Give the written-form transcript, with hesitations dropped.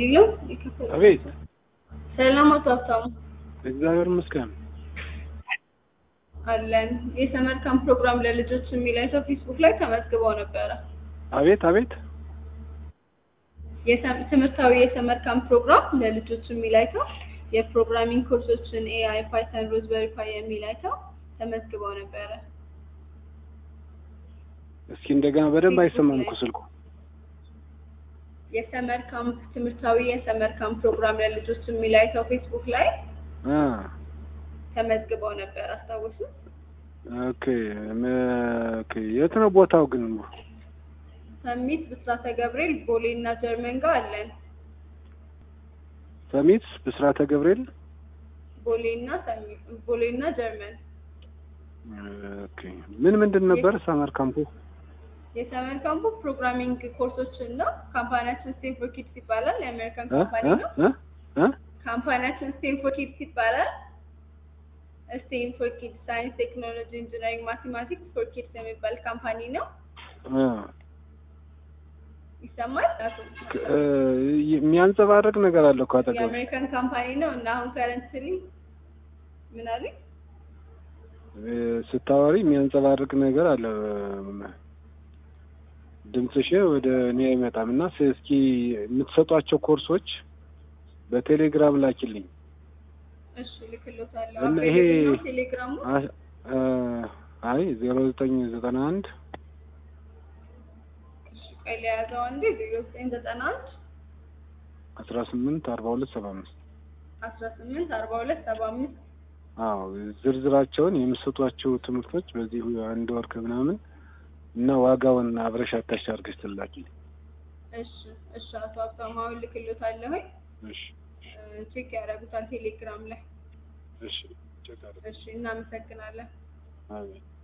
ሄሎ አቤት። ሰላም አታውታም እግዚአብሔር ይመስገን። አለን የሰመር ካምፕ ፕሮግራም ለልጆች የሚለው ፌስቡክ ላይ ተመዝግበው ነበረ። አቤት አቤት። ትምህርታዊ የሰመር ካምፕ ፕሮግራም ለልጆች የሚለው የፕሮግራሚንግ ኮርሶችን ኤአይ፣ ፓይተን፣ ሮዝበሪ ፓይ የሚለው ተመዝግበው ነበረ። እስኪ እንደገና በደንብ አይሰማም እኮ ስልኩ። የሰመር ካምፕ ትምህርታዊ የሰመር ካምፕ ፕሮግራም ለልጆች የሚለው ፌስቡክ ላይ ተመዝግበው ነበር። አስታውሱ? ኦኬ የት ነው ቦታው ግን? ሰሚት ብስራተ ገብርኤል ቦሌና ጀርመን ጋር አለን። ሰሚት ብስራተ ገብርኤል ቦሌና ጀርመን። ኦኬ ምንድን ነበር ሰመር ካምፑ? የሰመር ካምፑ ፕሮግራሚንግ ኮርሶችን ነው። ካምፓኒያችን ስቴም ፎር ኪድስ ይባላል። የአሜሪካን ካምፓኒ ነው። ካምፓኒያችን ስቴም ፎር ኪድስ ይባላል። ስቴም ፎር ኪድስ ሳይንስ፣ ቴክኖሎጂ፣ ኢንጂነሪንግ፣ ማቴማቲክስ ፎር ኪድስ የሚባል ካምፓኒ ነው። ይሰማል? የሚያንጸባርቅ ነገር አለ እኮ አጠገብ። የአሜሪካን ካምፓኒ ነው እና አሁን ከረንትሊ ምን አለኝ ስታወሪ የሚያንጸባርቅ ነገር አለ። ድምጽሽ ወደ እኔ አይመጣም እና እስኪ የምትሰጧቸው ኮርሶች በቴሌግራም ላኪልኝ። እሺ ልክልዎታለሁ። እና ይሄ ቴሌግራሙ 0991 ቀለ ያዘው አንዴ 0991 184275 184275 ዝርዝራቸውን የምትሰጧቸው ትምህርቶች በዚህ አንድ ወር ከምናምን እና ዋጋውን አብረሽ አታች አድርገሽ ትላኪልኝ። እሺ አቶ ሀብታሙ አሁን ልክልዎታለሁ። ቼክ ያደርጉታል ቴሌግራም ላይ። እሺ ቼክ አድርጉ። እሺ እናመሰግናለን። አሜን።